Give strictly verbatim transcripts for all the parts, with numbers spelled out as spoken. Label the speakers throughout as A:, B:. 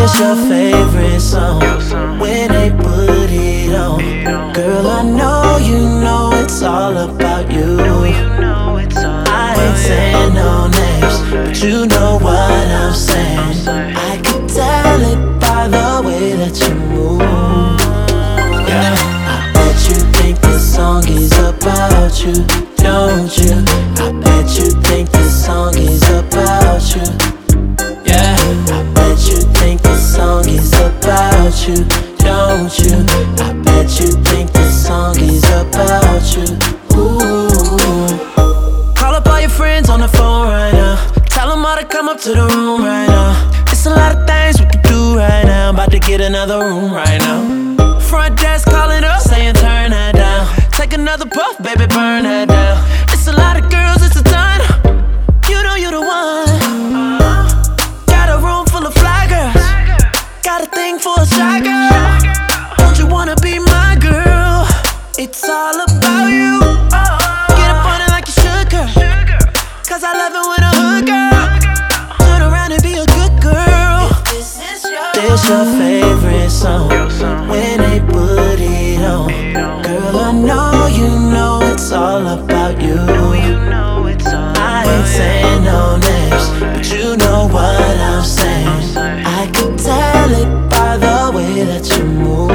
A: It's your favorite song when they put it on. Girl, I know you know it's all about you. I ain't saying no names, but you know what I'm saying. I can tell it by the way that you move. Yeah, I bet you think this song is about you, don't you? I bet you think this song is about you. Yeah, I bet you think this song is about you, don't you? I bet you think this song is about you. Ooh. Call up all your friends on the phone right now. Tell them all to come up to the room right now. It's a lot of things we can do right now. About to get another room right now. Front desk calling up, saying turn that down. Take another puff, baby, burn that down. It's a lot of girls, it's a ton. You know you the one. Got a room full of fly girls. Got a thing for a shy girl. Don't you wanna be my girl? It's all about you. Get up on it like you should, girl. Cause I love it when a hood girl turn around and be a good girl. This your favorite song when they put it on. Girl, I know you know it's all about you. I ain't saying no names, but you know what I'm saying. I can tell it by the way that you move.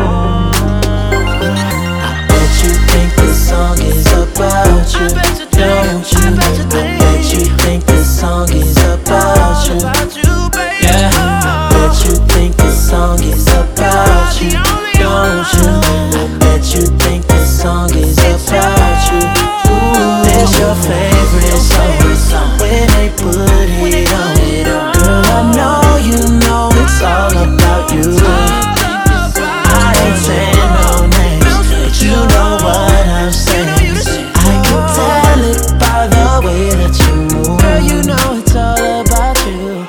A: I bet you think this song is about you, don't you? I bet you think this song is about you. Yeah, I bet you think this song is about you, don't you? I bet you think this song is about you. Ooh, it's your favorite song when they put it on. Girl, I know you know it's all about you. I ain't saying no names, but you know what I'm saying. I can tell it by the way that you move. Girl, you know it's all about you.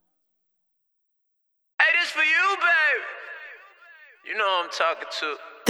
B: Hey, this for you, babe. You know who I'm talking to.